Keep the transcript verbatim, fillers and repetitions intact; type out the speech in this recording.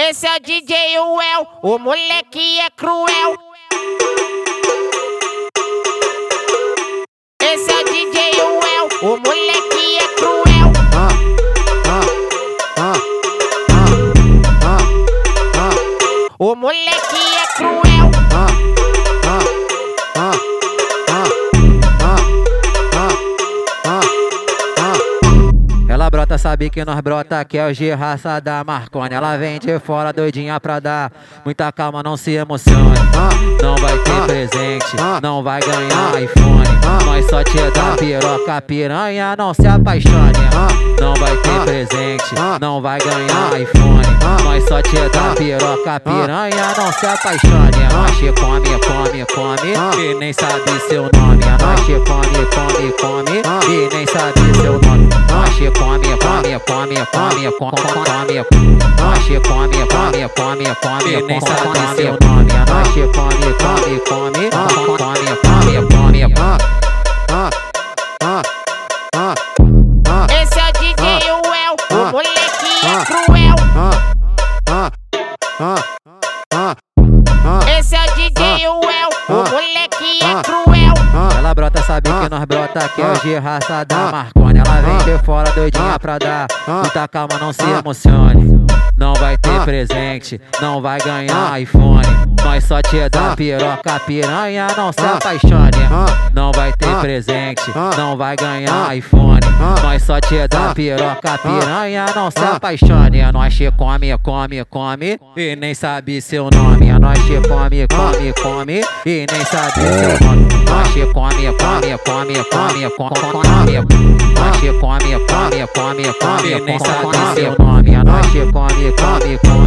Esse é o D J Well, o moleque é cruel. Esse é o D J Well, o moleque é cruel. Ah, ah, ah, ah, ah, ah. O moleque é cruel. Ah, ah, ah, ah, ah, ah, ah. Ela brota, sabe que nós brota, que é o G raça da Marconi. Ela vem de fora doidinha pra dar muita calma, não se emocione. Não vai ter presente, não vai ganhar iPhone. Nós só te dá piroca, piranha, não se apaixone. Não vai ter presente, não vai ganhar iPhone. Nós só te dá piroca, piranha, não se apaixone. Nós te come, come, come e nem sabe seu nome. Nós te come, come, come e nem sabe seu nome. Nós te come, come, come, come, come, come. Nós te come, come, come, come e nem sabe seu nome. Nós te come, come, come, come, come, come, come. Ah, ah, ah, ah. Esse é o D J Well, o moleque é cruel. Ah, ah, ah, ah, ah. Esse é o D J Well, o moleque é cruel. Ela brota, sabe que nós brota, que é o G raça da Marconi. Ela vem de fora doidinha pra dar muita calma, não se emocione. Não vai ter presente, não vai ganhar iPhone. Nós só te dá piroca, piranha, não se apaixone. Não vai ter presente, não vai ganhar iPhone. Nós só te dá piroca, piranha, não se apaixone. Nós te come, come, come e nem sabe seu nome. Nós te come, come, come e nem sabe seu nome. Nós te come, come, come, come, come, come. Nós te come, come, come, come e nem sabe seu nome. Nós te come, come, come